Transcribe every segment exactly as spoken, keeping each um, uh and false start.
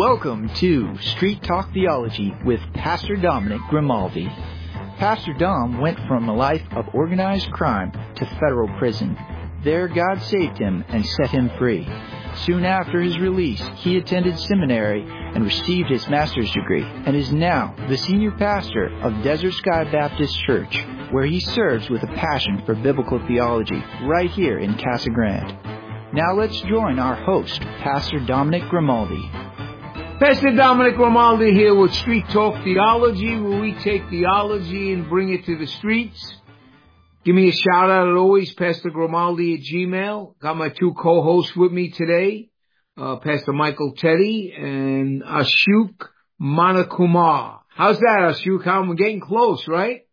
Welcome to Street Talk Theology with Pastor Dominic Grimaldi. Pastor Dom went from a life of organized crime to federal prison. There, God saved him and set him free. Soon after his release, he attended seminary and received his master's degree, and is now the senior pastor of Desert Sky Baptist Church, where he serves with a passion for biblical theology right here in Casa Grande. Now let's join our host, Pastor Dominic Grimaldi. Pastor Dominic Grimaldi here with Street Talk Theology, where we take theology and bring it to the streets. Give me a shout out as always, Pastor Grimaldi at Gmail. Got my two co-hosts with me today, uh, Pastor Michael Teddy and Ashok Manakumar. How's that, Ashok? I'm getting close, right?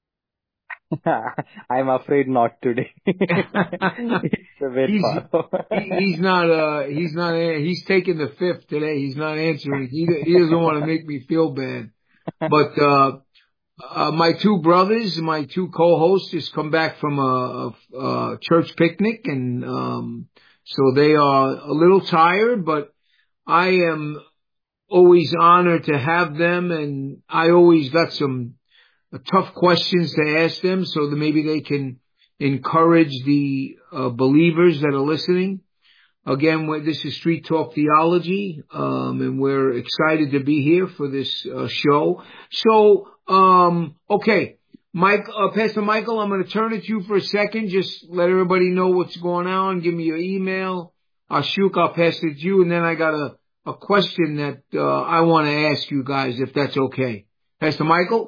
I'm afraid not today. It's a bit he's, far. he, he's not, uh, he's not, he's taking the fifth today. He's not answering. He, he doesn't want to make me feel bad. But, uh, uh, my two brothers, my two co-hosts just come back from a, a, a church picnic, and, um, so they are a little tired, but I am always honored to have them, and I always got some tough questions to ask them so that maybe they can encourage the uh, believers that are listening. Again, this is Street Talk Theology, um, and we're excited to be here for this uh, show. So, um, okay, Mike, uh, Pastor Michael, I'm going to turn it to you for a second. Just let everybody know what's going on. Give me your email. Ashok, I'll pass it to you, and then I got a, a question that uh, I want to ask you guys, if that's okay. Pastor Michael?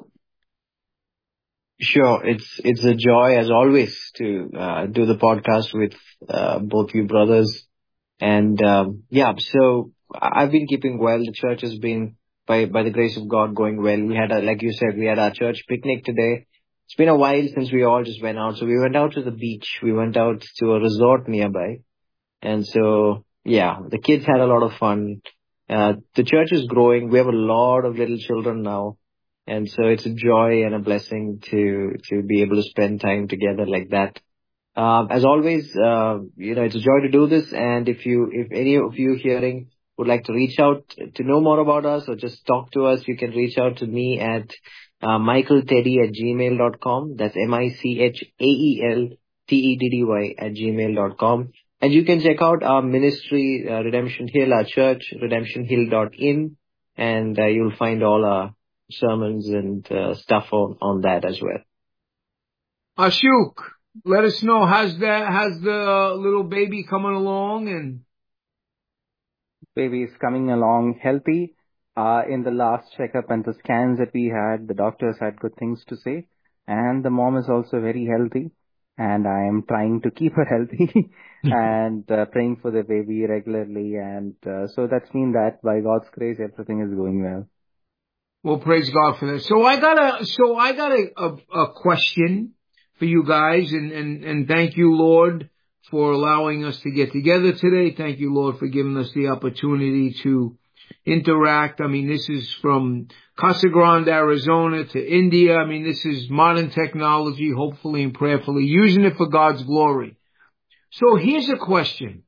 Sure. It's it's a joy, as always, to uh, do the podcast with uh, both you brothers. And, um, yeah, so I've been keeping well. The church has been, by by the grace of God, going well. We had, a, like you said, we had our church picnic today. It's been a while since we all just went out. So we went out to the beach. We went out to a resort nearby. And so, yeah, the kids had a lot of fun. Uh, the church is growing. We have a lot of little children now. And so it's a joy and a blessing to, to be able to spend time together like that. Uh, as always, uh, you know, it's a joy to do this. And if you, if any of you hearing would like to reach out to know more about us or just talk to us, you can reach out to me at, uh, michaelteddy at gmail dot com. That's M I C H A E L T E D D Y at gmail dot com. And you can check out our ministry, uh, Redemption Hill, our church, redemption hill dot in. And, uh, you'll find all our sermons and uh, stuff on, on that as well. Ashok, let us know, how's that, how's the uh, little baby coming along? And Baby is coming along healthy. Uh, in the last checkup and the scans that we had, the doctors had good things to say. And the mom is also very healthy. And I am trying to keep her healthy and uh, praying for the baby regularly. And uh, so that's mean that by God's grace, everything is going well. Well, praise God for that. So I got a, so I got a, a, a question for you guys, and, and, and thank you, Lord, for allowing us to get together today. Thank you, Lord, for giving us the opportunity to interact. I mean, this is from Casa Grande, Arizona to India. I mean, this is modern technology, hopefully and prayerfully, using it for God's glory. So here's a question.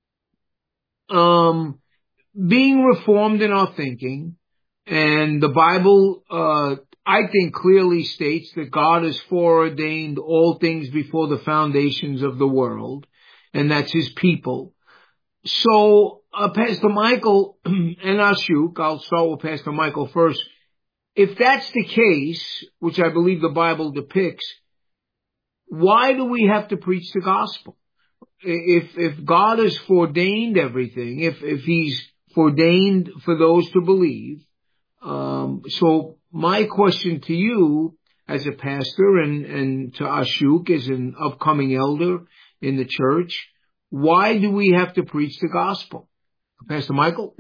Um, being reformed in our thinking, and the Bible, uh, I think clearly states that God has foreordained all things before the foundations of the world, and that's his people. So, uh, Pastor Michael and Ashok, I'll start with Pastor Michael first. If that's the case, which I believe the Bible depicts, why do we have to preach the gospel? If, if God has foreordained everything, if, if he's foreordained for those to believe, Um, so my question to you as a pastor and, and to Ashok as an upcoming elder in the church, why do we have to preach the gospel? Pastor Michael?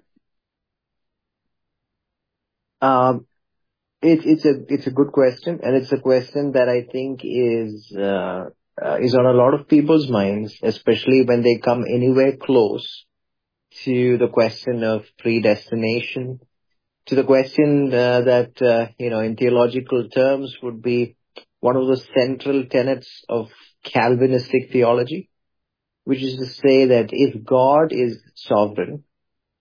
Um, it, it's a, it's a good question, and it's a question that I think is, uh, uh, is on a lot of people's minds, especially when they come anywhere close to the question of predestination, to the question uh, that, uh, you know, in theological terms would be one of the central tenets of Calvinistic theology, which is to say that if God is sovereign,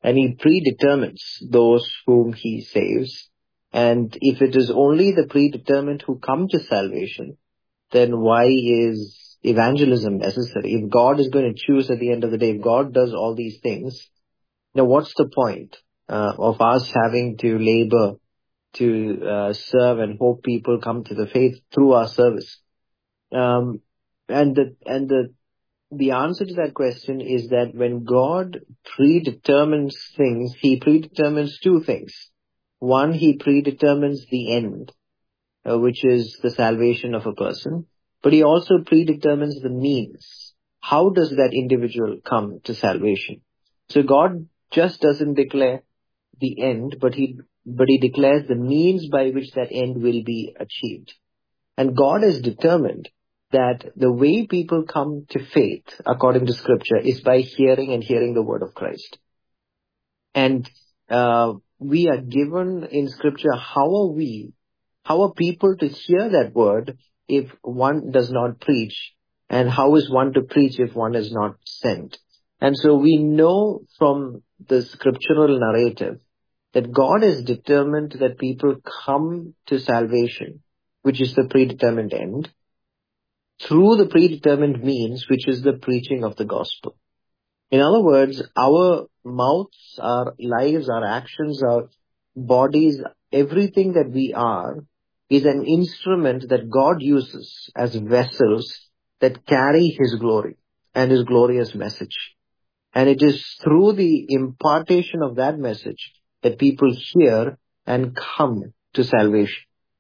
and he predetermines those whom he saves. And if it is only the predetermined who come to salvation, then why is evangelism necessary? If God is going to choose at the end of the day, if God does all these things, now what's the point uh, of us having to labor to uh, serve and hope people come to the faith through our service? Um, and the and the the answer to that question is that when God predetermines things, he predetermines two things. One, he predetermines the end, uh, which is the salvation of a person. But he also predetermines the means. How does that individual come to salvation? So God just doesn't declare the end, but he but he declares the means by which that end will be achieved. And God has determined that the way people come to faith, according to Scripture, is by hearing and hearing the word of Christ. And uh, we are given in Scripture, how are we, how are people to hear that word if one does not preach? And how is one to preach if one is not sent? And so we know from the scriptural narrative that God has determined that people come to salvation, which is the predetermined end, through the predetermined means, which is the preaching of the gospel. In other words, our mouths, our lives, our actions, our bodies, everything that we are is an instrument that God uses as vessels that carry his glory and his glorious message. And it is through the impartation of that message that people hear and come to salvation.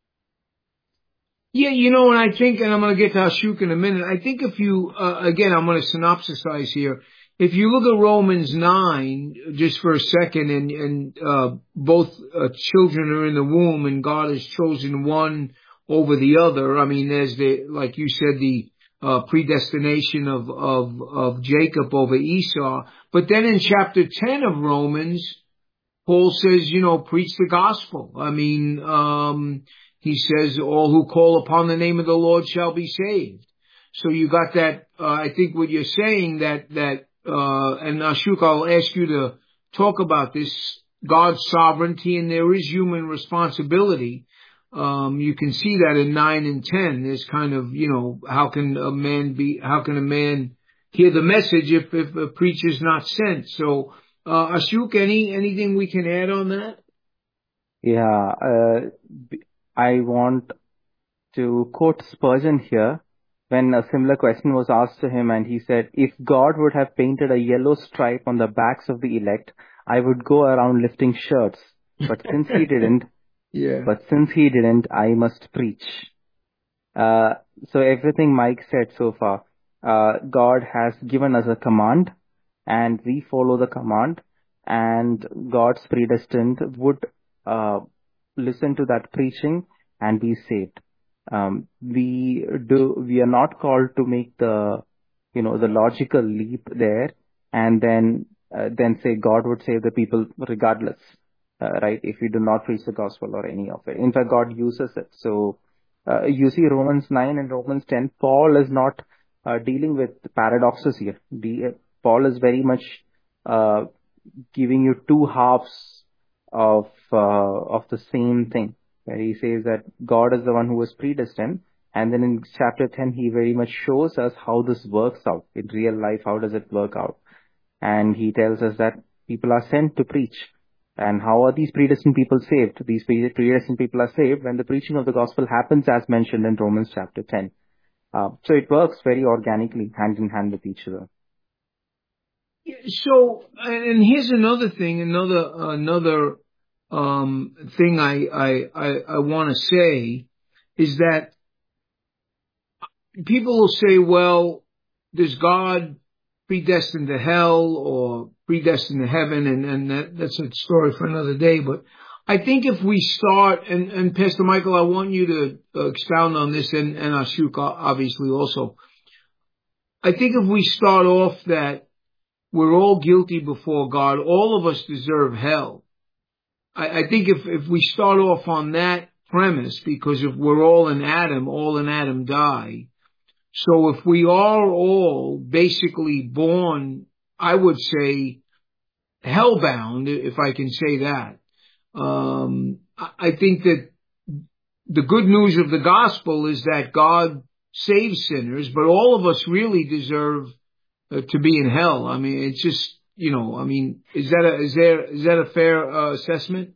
Yeah, you know, and I think, and I'm going to get to Ashok in a minute, I think if you, uh, again, I'm going to synopsisize here. If you look at Romans nine, just for a second, and, and uh, both uh, children are in the womb and God has chosen one over the other. I mean, there's the, like you said, the uh, predestination of, of, of Jacob over Esau. But then in chapter ten of Romans, Paul says, you know, preach the gospel. I mean, um, he says, all who call upon the name of the Lord shall be saved. So you got that, uh, I think what you're saying that, that, uh, and Ashok, I'll ask you to talk about this, God's sovereignty, and there is human responsibility. Um, you can see that in nine and ten. There's kind of, you know, how can a man be, how can a man hear the message if, if a preacher's not sent? So, uh, Ashok, any, anything we can add on that? Yeah, uh, I want to quote Spurgeon here when a similar question was asked to him, and he said, if God would have painted a yellow stripe on the backs of the elect, I would go around lifting shirts. But since he didn't, yeah. but since he didn't, I must preach. Uh, so everything Mike said so far, uh, God has given us a command, and we follow the command, and God's predestined would uh, listen to that preaching and be saved. Um, we do, we are not called to make the, you know, the logical leap there and then, uh, then say God would save the people regardless, uh, right? If we do not preach the gospel or any of it. In fact, God uses it. So, uh, you see Romans nine and Romans ten, Paul is not, uh, dealing with paradoxes here. The, Paul is very much, uh, giving you two halves of, uh, of the same thing. Where he says that God is the one who was predestined. And then in chapter ten, he very much shows us how this works out in real life. How does it work out? And he tells us that people are sent to preach. And how are these predestined people saved? These predestined people are saved when the preaching of the gospel happens as mentioned in Romans chapter ten. Uh, so it works very organically, hand in hand with each other. So, and here's another thing, another, another, Um, thing I, I, I, I want to say is that people will say, well, does God predestine to hell or predestine to heaven? And, and that, that's a story for another day. But I think if we start, and, and Pastor Michael, I want you to uh, expound on this, and, and Ashok obviously also. I think if we start off that we're all guilty before God, all of us deserve hell. I think if, if we start off on that premise, because if we're all in Adam, all in Adam die. So if we are all basically born, I would say, hellbound, if I can say that. Um, I I think that the good news of the gospel is that God saves sinners, but all of us really deserve uh, to be in hell. I mean, it's just, you know, I mean, is that a, is there, is that a fair uh, assessment?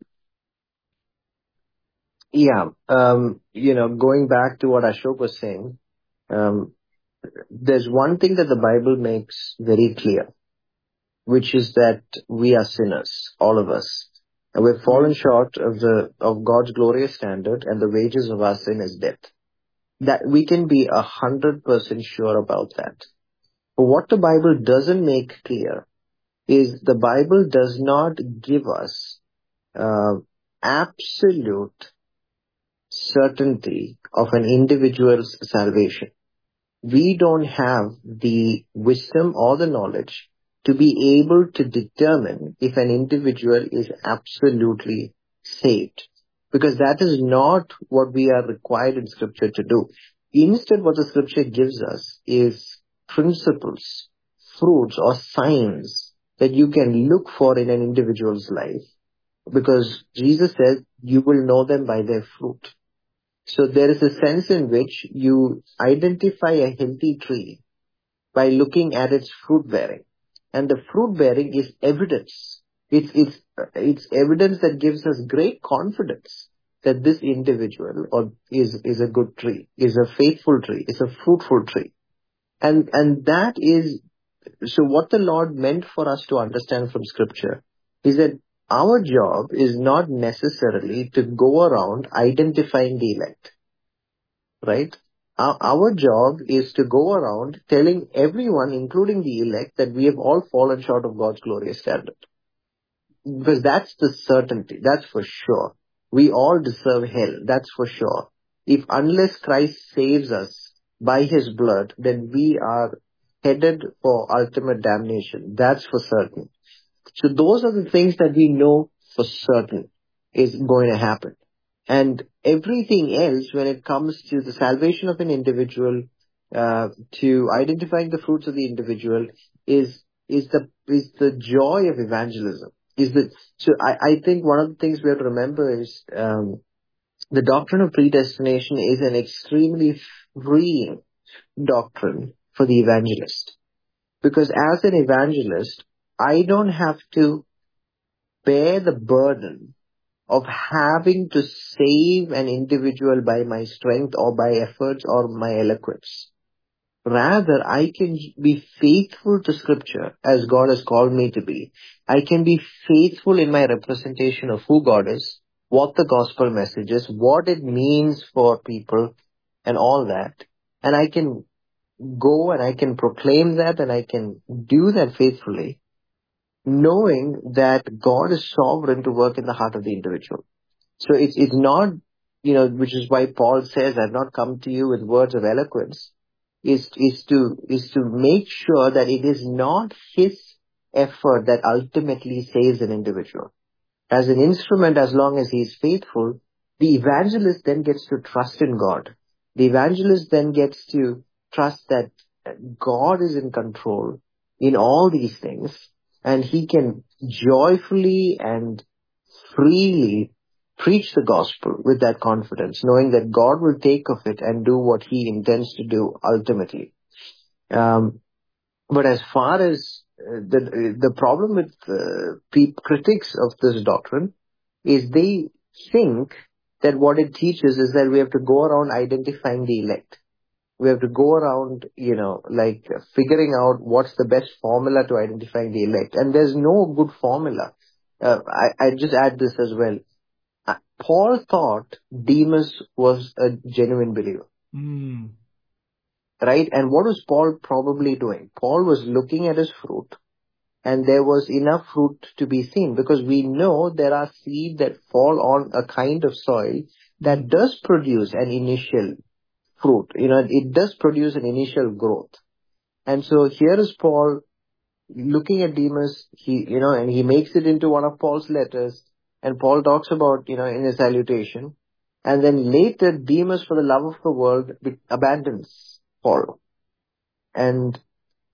Yeah. Um, you know, going back to what Ashok was saying, um, there's one thing that the Bible makes very clear, which is that we are sinners, all of us. And we've fallen short of the, of God's glorious standard, and the wages of our sin is death. That we can be a hundred percent sure about that. But what the Bible doesn't make clear is the Bible does not give us uh, absolute certainty of an individual's salvation. We don't have the wisdom or the knowledge to be able to determine if an individual is absolutely saved, because that is not what we are required in Scripture to do. Instead, what the Scripture gives us is principles, fruits, or signs that you can look for in an individual's life, because Jesus says you will know them by their fruit. So there is a sense in which you identify a healthy tree by looking at its fruit bearing. And the fruit bearing is evidence. It's, it's, it's evidence that gives us great confidence that this individual or is, is a good tree, is a faithful tree, is a fruitful tree. And, and that is, so what the Lord meant for us to understand from Scripture is that our job is not necessarily to go around identifying the elect, right? Our, our job is to go around telling everyone, including the elect, that we have all fallen short of God's glorious standard. Because that's the certainty, that's for sure. We all deserve hell, that's for sure. If unless Christ saves us by His blood, then we are headed for ultimate damnation. That's for certain. So those are the things that we know for certain is going to happen. And everything else, when it comes to the salvation of an individual, uh, to identifying the fruits of the individual, is is the is the joy of evangelism. Is the so I, I think one of the things we have to remember is um, the doctrine of predestination is an extremely freeing doctrine for the evangelist. Because as an evangelist, I don't have to bear the burden of having to save an individual by my strength or by efforts or my eloquence. Rather, I can be faithful to Scripture as God has called me to be. I can be faithful in my representation of who God is, what the gospel message is, what it means for people, and all that. And I can go and I can proclaim that and I can do that faithfully, knowing that God is sovereign to work in the heart of the individual. So it's it's not, you know, which is why Paul says, I've not come to you with words of eloquence, is is to is to make sure that it is not his effort that ultimately saves an individual. As an instrument, as long as he is faithful, the evangelist then gets to trust in God. The evangelist then gets to trust that God is in control in all these things, and he can joyfully and freely preach the gospel with that confidence, knowing that God will take of it and do what He intends to do ultimately. Um, but as far as uh, the the problem with uh, pe- critics of this doctrine is they think that what it teaches is that we have to go around identifying the elect. We have to go around, you know, like figuring out what's the best formula to identifying the elect. And there's no good formula. Uh, I, I just add this as well. Uh, Paul thought Demas was a genuine believer. Mm. Right? And what was Paul probably doing? Paul was looking at his fruit, and there was enough fruit to be seen, because we know there are seeds that fall on a kind of soil that does produce an initial fruit. You know, it does produce an initial growth. And so here is Paul looking at Demas, he, you know, and he makes it into one of Paul's letters, and Paul talks about, you know, in his salutation. And then later, Demas, for the love of the world, abandons Paul. And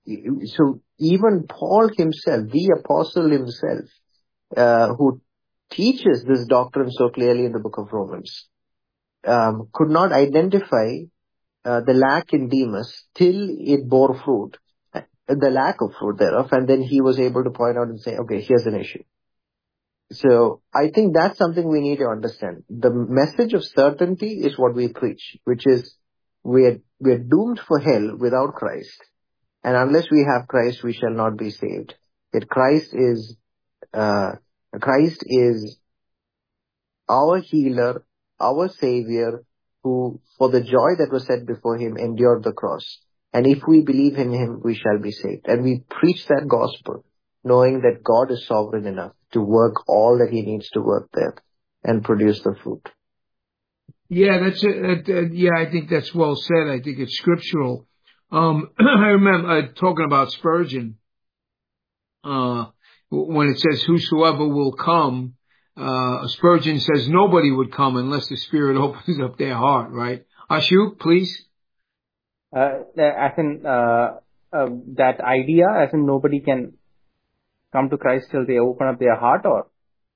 so even Paul himself, the apostle himself, uh, who teaches this doctrine so clearly in the book of Romans, um, could not identify uh, the lack in Demas till it bore fruit, uh, the lack of fruit thereof, and then he was able to point out and say, okay, here's an issue. So I think that's something we need to understand. The message of certainty is what we preach, which is we're, we're doomed for hell without Christ. And unless we have Christ, we shall not be saved. That Christ is, uh, Christ is our healer, our savior, who for the joy that was set before him endured the cross. And if we believe in him, we shall be saved. And we preach that gospel, knowing that God is sovereign enough to work all that he needs to work there and produce the fruit. Yeah, that's it. That, uh, yeah, I think that's well said. I think it's scriptural. Um, I remember uh, talking about Spurgeon, uh, when it says, whosoever will come, uh, Spurgeon says nobody would come unless the Spirit opens up their heart, right? Ashok, please. Uh, as in, uh, uh, that idea, as in nobody can come to Christ till they open up their heart, or?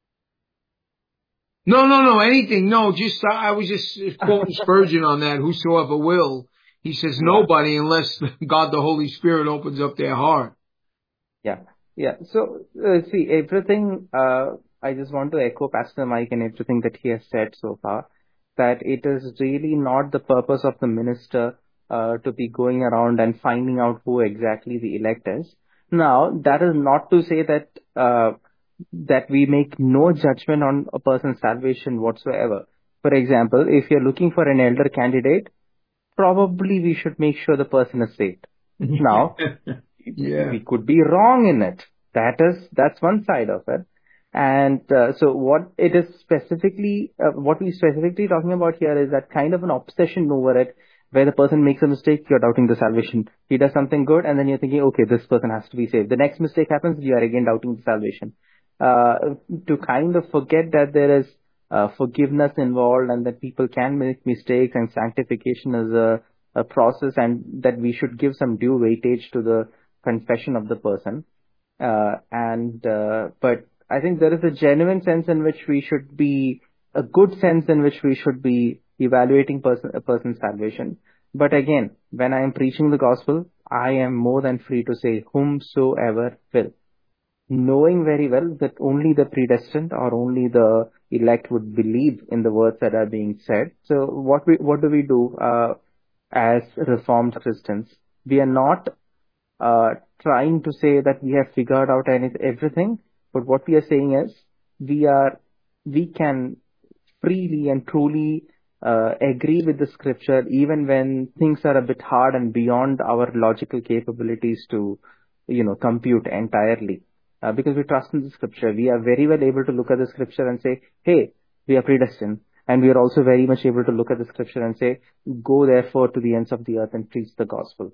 No, no, no, anything. No, just, I was just quoting Spurgeon on that, whosoever will. He says nobody unless God the Holy Spirit opens up their heart. Yeah, yeah. So, uh, see, everything, uh, I just want to echo Pastor Mike and everything that he has said so far, that it is really not the purpose of the minister uh, to be going around and finding out who exactly the elect is. Now, that is not to say that uh, that we make no judgment on a person's salvation whatsoever. For example, if you're looking for an elder candidate, probably we should make sure the person is saved. Now, yeah. we could be wrong in it. That is, that's one side of it. And uh, so what it is specifically, uh, what we specifically talking about here is that kind of an obsession over it, where the person makes a mistake, you're doubting the salvation. He does something good, and then you're thinking, okay, this person has to be saved. The next mistake happens, you are again doubting the salvation. Uh, to kind of forget that there is uh, forgiveness involved and that people can make mistakes and sanctification is a, a process, and that we should give some due weightage to the confession of the person. Uh, and, uh, but I think there is a genuine sense in which we should be, a good sense in which we should be evaluating person, a person's salvation. But again, when I am preaching the gospel, I am more than free to say whomsoever will, knowing very well that only the predestined or only the elect would believe in the words that are being said. So what we, what do we do, uh, as Reformed Christians? We are not, uh, trying to say that we have figured out any, everything, but what we are saying is we are, we can freely and truly uh, agree with the scripture even when things are a bit hard and beyond our logical capabilities to, you know, compute entirely. Uh, because we trust in the scripture, we are very well able to look at the scripture and say, hey, we are predestined. And we are also very much able to look at the scripture and say, go therefore to the ends of the earth and preach the gospel.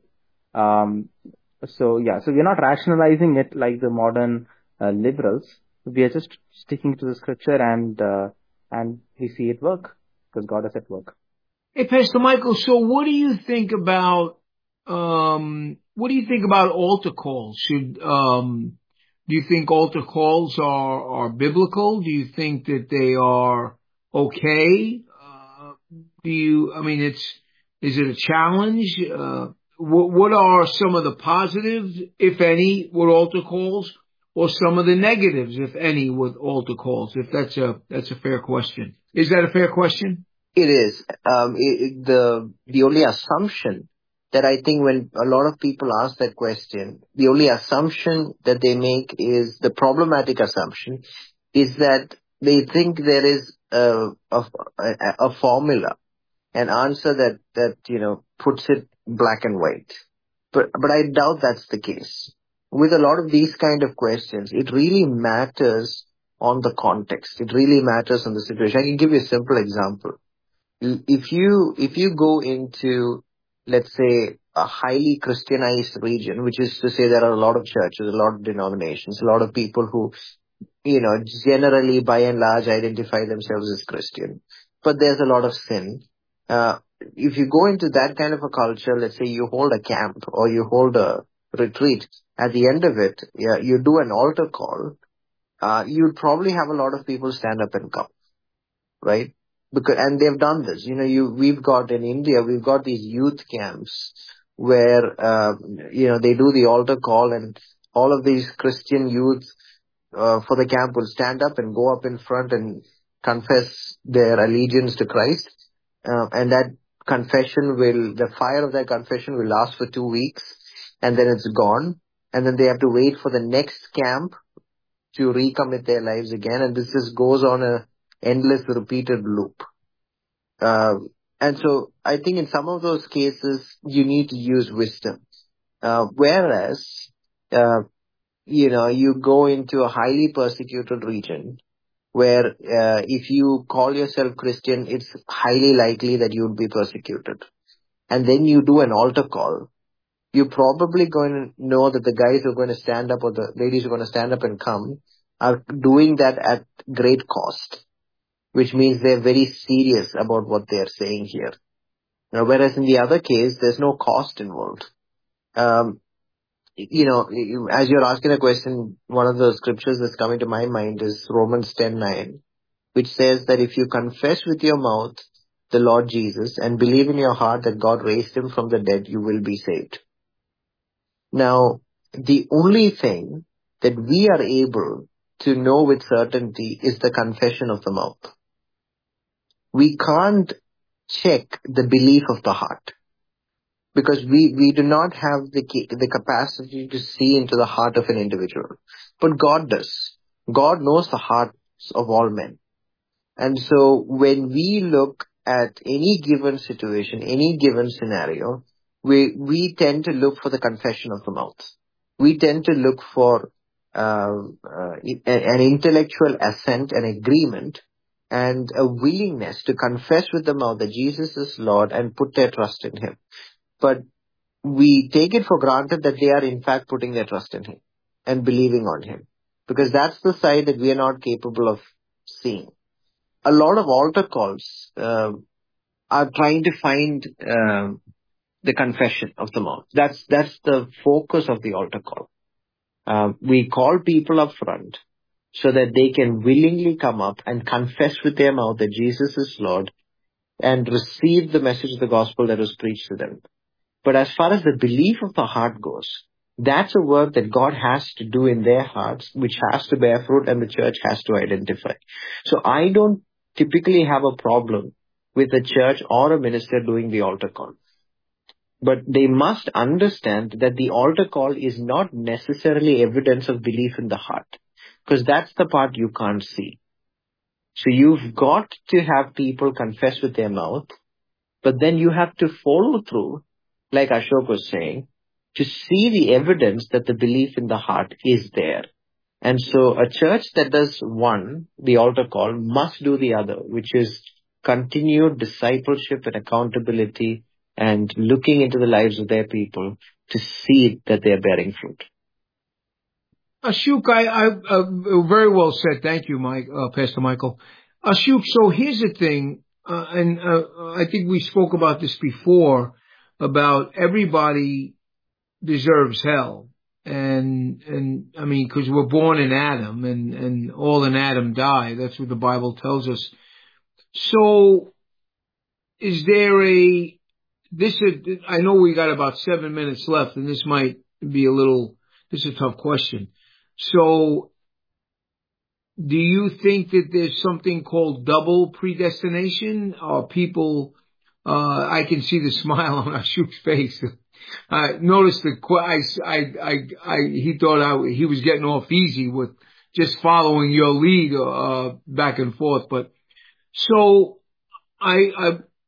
Um, so yeah, so we're not rationalizing it like the modern uh, liberals. We are just sticking to the scripture, and uh, and we see it work because God is at work. Hey, Pastor Michael, so what do you think about, um, what do you think about altar calls? Should, um, do you think altar calls are, are biblical? Do you think that they are okay? Uh, do you, I mean, it's, is it a challenge? Uh, what, what are some of the positives, if any, with altar calls, or some of the negatives, if any, with altar calls? If that's a, that's a fair question. Is that a fair question? It is. Um, it, the, the only assumption that I think when a lot of people ask that question, the only assumption that they make is the problematic assumption is that they think there is a, a, a formula, an answer that, that, you know, puts it black and white. But, but I doubt that's the case. With a lot of these kind of questions, it really matters on the context. It really matters on the situation. I can give you a simple example. If you, if you go into, let's say, a highly Christianized region, which is to say there are a lot of churches, a lot of denominations, a lot of people who, you know, generally by and large identify themselves as Christian, but there's a lot of sin. Uh, if you go into that kind of a culture, let's say you hold a camp or you hold a, retreat, at the end of it, yeah, you do an altar call, uh, you'd probably have a lot of people stand up and come, right? Because, and they've done this. You know, you, we've got in India, we've got these youth camps where, uh, you know, they do the altar call, and all of these Christian youth, uh, for the camp will stand up and go up in front and confess their allegiance to Christ. Uh, and that confession will, the fire of that confession will last for two weeks and then it's gone. And then they have to wait for the next camp to recommit their lives again. And this just goes on a endless repeated loop. Uh, and so I think in some of those cases, you need to use wisdom. Uh, whereas, uh, you know, you go into a highly persecuted region where uh, if you call yourself Christian, it's highly likely that you would be persecuted. And then you do an altar call. You're probably going to know that the guys who are going to stand up or the ladies who are going to stand up and come are doing that at great cost, which means they're very serious about what they're saying here. Now, whereas in the other case, there's no cost involved. Um, you know, as you're asking a question, one of the scriptures that's coming to my mind is Romans ten nine, which says that if you confess with your mouth the Lord Jesus and believe in your heart that God raised him from the dead, you will be saved. Now, the only thing that we are able to know with certainty is the confession of the mouth. We can't check the belief of the heart because we, we do not have the, the capacity to see into the heart of an individual. But God does. God knows the hearts of all men. And so when we look at any given situation, any given scenario, we, we tend to look for the confession of the mouth. We tend to look for uh, uh, an intellectual assent and agreement and a willingness to confess with the mouth that Jesus is Lord and put their trust in him. But we take it for granted that they are in fact putting their trust in him and believing on him, because that's the side that we are not capable of seeing. A lot of altar calls uh, are trying to find uh, the confession of the mouth. That's that's the focus of the altar call. Uh, we call people up front so that they can willingly come up and confess with their mouth that Jesus is Lord and receive the message of the gospel that was preached to them. But as far as the belief of the heart goes, that's a work that God has to do in their hearts, which has to bear fruit and the church has to identify. So I don't typically have a problem with a church or a minister doing the altar call. But they must understand that the altar call is not necessarily evidence of belief in the heart, because that's the part you can't see. So you've got to have people confess with their mouth, but then you have to follow through, like Ashok was saying, to see the evidence that the belief in the heart is there. And so a church that does one, the altar call, must do the other, which is continued discipleship and accountability and looking into the lives of their people to see that they're bearing fruit. Ashok, I, I uh, very well said. Thank you, Mike, uh, Pastor Michael. Ashok, so here's the thing, uh, and uh, I think we spoke about this before, about everybody deserves hell. And, and, I mean, cause we're born in Adam and, and all in Adam die. That's what the Bible tells us. So is there a, this is, I know we got about seven minutes left and this might be a little, this is a tough question. So do you think that there's something called double predestination? Or people, uh, I can see the smile on Ashok's face. I noticed the, I, I, I, I, he thought I, he was getting off easy with just following your lead, uh, back and forth. But so I, I,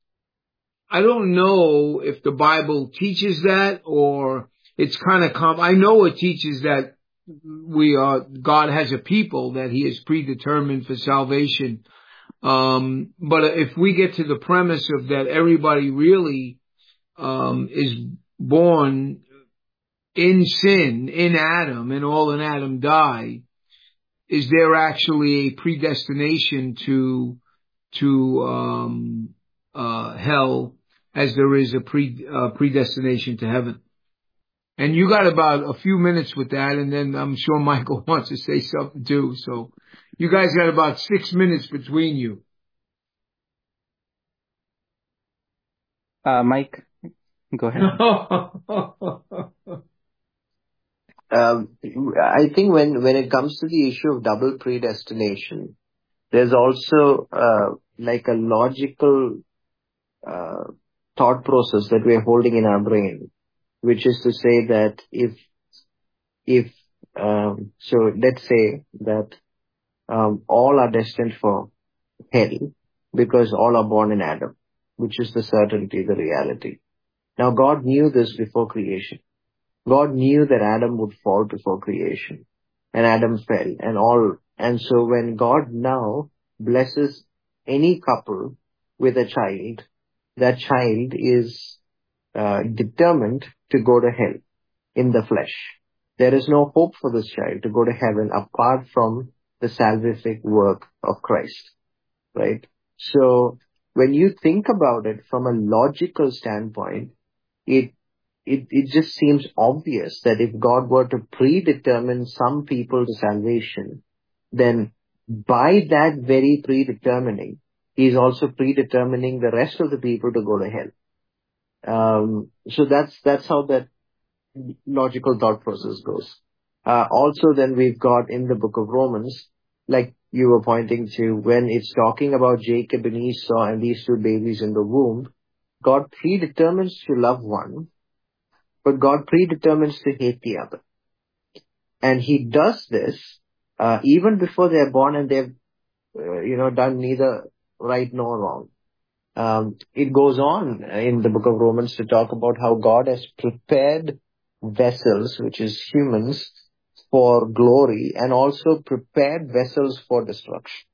I don't know if the Bible teaches that or it's kind of com- I know it teaches that we are, God has a people that he has predetermined for salvation. Um, but if we get to the premise of that everybody really, um, is born in sin, in Adam, and all in Adam die, is there actually a predestination to, to, um, uh, hell as there is a pre, uh, predestination to heaven? And you got about a few minutes with that, and then I'm sure Michael wants to say something too. So you guys got about six minutes between you. Uh, Mike, go ahead. Um, I think when, when it comes to the issue of double predestination, there's also uh, like a logical uh, thought process that we are holding in our brain, which is to say that if if um, so, let's say that um, all are destined for hell because all are born in Adam, which is the certainty, the reality. Now, God knew this before creation. God knew that Adam would fall before creation, and Adam fell, and all. And so, when God now blesses any couple with a child, that child is uh, determined to go to hell in the flesh. There is no hope for this child to go to heaven apart from the salvific work of Christ, right? So when you think about it from a logical standpoint, it it it just seems obvious that if God were to predetermine some people to salvation, then by that very predetermining, He is also predetermining the rest of the people to go to hell. Um, so that's that's how that logical thought process goes. Uh, also, then we've got in the book of Romans, like you were pointing to, when it's talking about Jacob and Esau and these two babies in the womb, God predetermines to love one, but God predetermines to hate the other. And He does this uh, even before they're born and they've, uh, you know, done neither right nor wrong. Um, it goes on in the book of Romans to talk about how God has prepared vessels, which is humans, for glory, and also prepared vessels for destruction.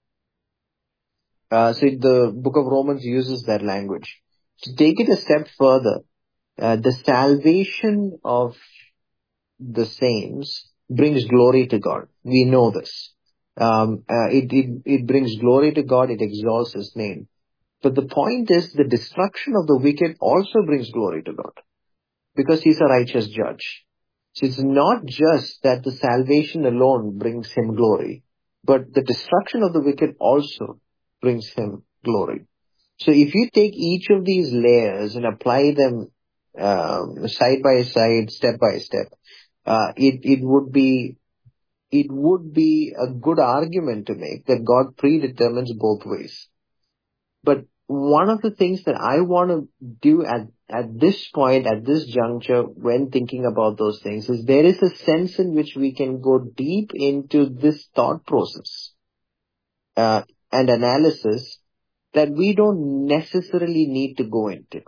Uh, so the book of Romans uses that language. To take it a step further, uh, the salvation of the saints brings glory to God. We know this. Um, uh, it, it, it brings glory to God. It exalts His name. But the point is, the destruction of the wicked also brings glory to God, because He's a righteous judge. So it's not just that the salvation alone brings Him glory, but the destruction of the wicked also brings Him glory. So if you take each of these layers and apply them um, side by side, step by step, uh, it it would be it would be a good argument to make that God predetermines both ways. But one of the things that I want to do at, at this point, at this juncture, when thinking about those things, is there is a sense in which we can go deep into this thought process uh, and analysis that we don't necessarily need to go into.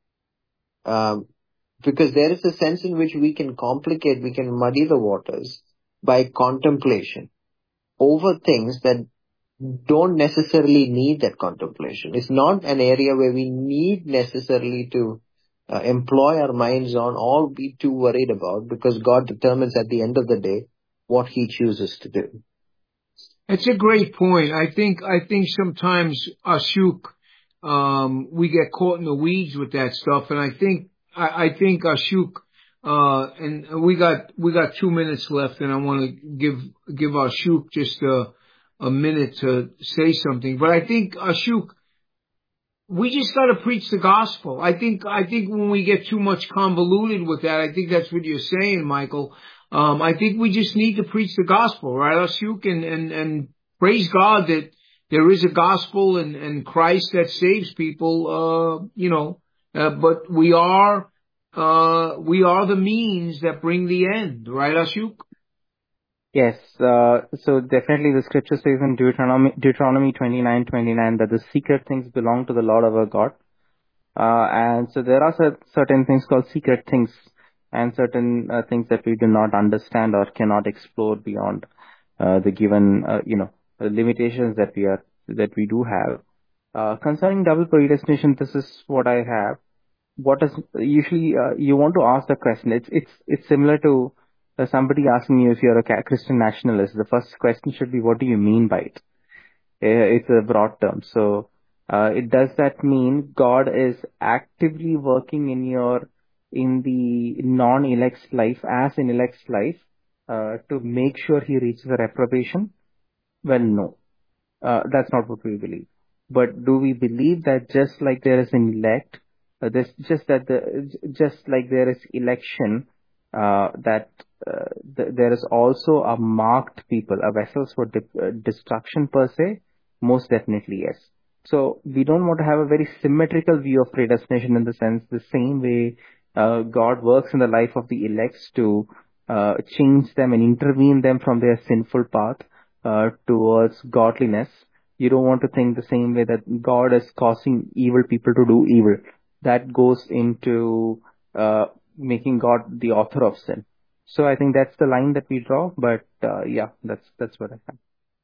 Um, because there is a sense in which we can complicate, we can muddy the waters by contemplation over things that don't necessarily need that contemplation. It's not an area where we need necessarily to uh, employ our minds on or be too worried about, because God determines at the end of the day what He chooses to do. It's a great point. I think I think sometimes Ashok, um, we get caught in the weeds with that stuff, and I think I, I think Ashok, uh, and we got we got two minutes left, and I want to give give Ashok just a. a minute to say something. But I think, Ashok, we just got to preach the gospel. I think, I think when we get too much convoluted with that, I think that's what you're saying, Michael. Um, I think we just need to preach the gospel, right, Ashok? And, and, and praise God that there is a gospel and, and Christ that saves people, uh, you know, uh, but we are, uh, we are the means that bring the end, right, Ashok? Yes, uh, so definitely the scripture says in Deuteronomy, Deuteronomy twenty-nine twenty-nine that the secret things belong to the Lord our God. Uh, and so there are certain things called secret things, and certain uh, things that we do not understand or cannot explore beyond uh, the given, uh, you know, limitations that we are, that we do have. Uh, concerning double predestination, this is what I have. What is, usually uh, you want to ask the question, it's, it's, it's similar to Uh, somebody asking you if you're a Christian nationalist. The first question should be, what do you mean by it? Uh, It's a broad term. So, uh, it does that mean God is actively working in your in the non-elect's life as in elect's life uh, to make sure he reaches a reprobation? Well, no. Uh, that's not what we believe. But do we believe that just like there is an elect, uh, this, just that the just like there is election, uh, that uh, th- there is also a marked people, a vessels for de- uh, destruction per se? Most definitely yes. So we don't want to have a very symmetrical view of predestination in the sense the same way uh, God works in the life of the elects to uh, change them and intervene them from their sinful path uh, towards godliness. You don't want to think the same way that God is causing evil people to do evil. That goes into uh, making God the author of sin. So I think that's the line that we draw. But uh, yeah, that's that's what I have.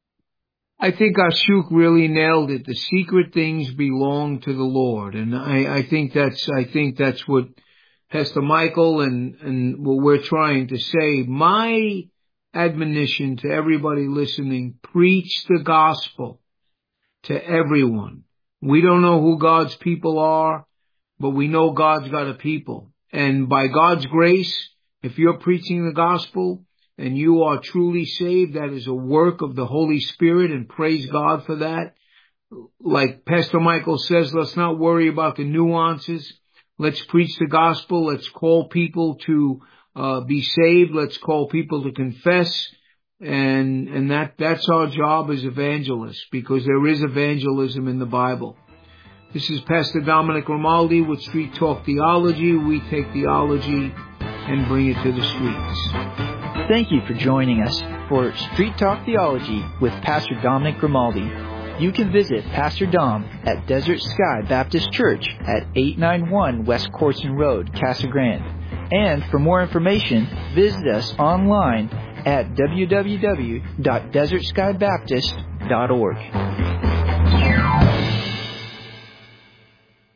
I think Ashok really nailed it. The secret things belong to the Lord, and I, I think that's I think that's what Pastor Michael and and what we're trying to say. My admonition to everybody listening: preach the gospel to everyone. We don't know who God's people are, but we know God's got a people, and by God's grace, if you're preaching the gospel and you are truly saved, that is a work of the Holy Spirit, and praise God for that. Like Pastor Michael says, let's not worry about the nuances. Let's preach the gospel. Let's call people to uh, be saved. Let's call people to confess. And and that that's our job as evangelists, because there is evangelism in the Bible. This is Pastor Dominic Grimaldi with Street Talk Theology. We take theology and bring it to the streets. Thank you for joining us for Street Talk Theology with Pastor Dominic Grimaldi. You can visit Pastor Dom at Desert Sky Baptist Church at eight ninety-one West Corson Road, Casa Grande. And for more information, visit us online at w w w dot desert sky baptist dot org.